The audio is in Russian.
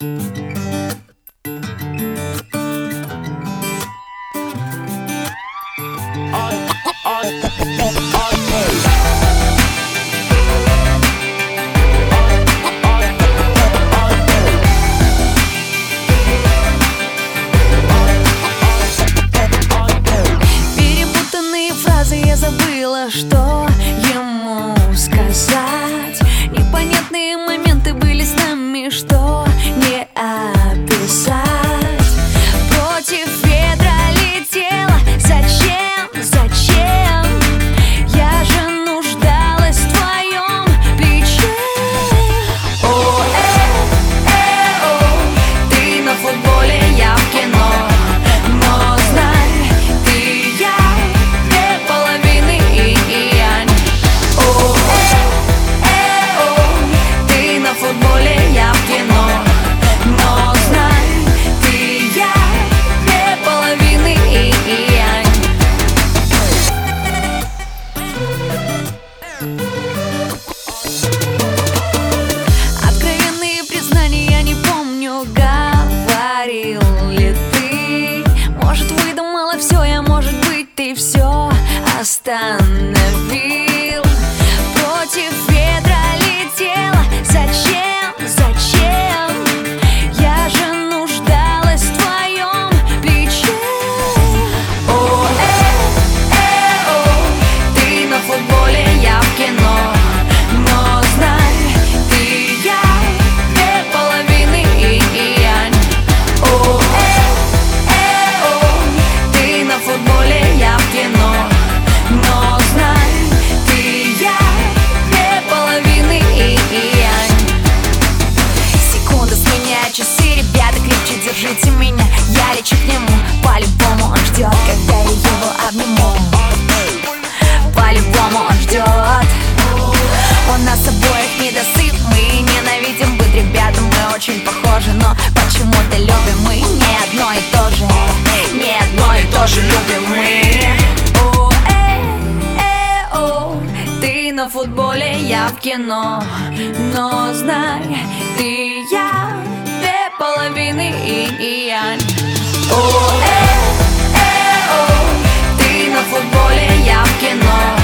Перепутанные фразы, я забыла, что ему сказать. Непонятные моменты были с нами, что не описать. Против ветра летела, зачем, зачем? Я же нуждалась в твоем плече. О, ты на футболе, я в кино. Но знай, ты и я, две половины инь-янь. О, ты на футболе, я в кино. Но знай, ты и я, две половины инь-янь. Откровенные признания я не помню, говорил ли ты. Может, выдумала все, я, может быть, ты все остановил. Против ветра летела, зачем, зачем? Я же нуждалась в твоем плече. О, ты на футболе, я в кино. Но знай, ты и я, две половины инь-янь. О, ты на футболе, я в кино. Но знай, ты и я, две половины инь-янь. Секунда сменяет часы, ребята, крепче держите меня. Я лечу к нему, по-любому он ждет, когда я его обниму. По-любому он ждет. Он нас обоих недосып, мы ненавидим быть ребятам, мы очень похожи, но почему-то любим мы не одно и то же, не одно и то же любим мы. О, ты на футболе, я в кино. Но знай, ты и я, две половины инь-янь. О, ты на футболе, я в кино.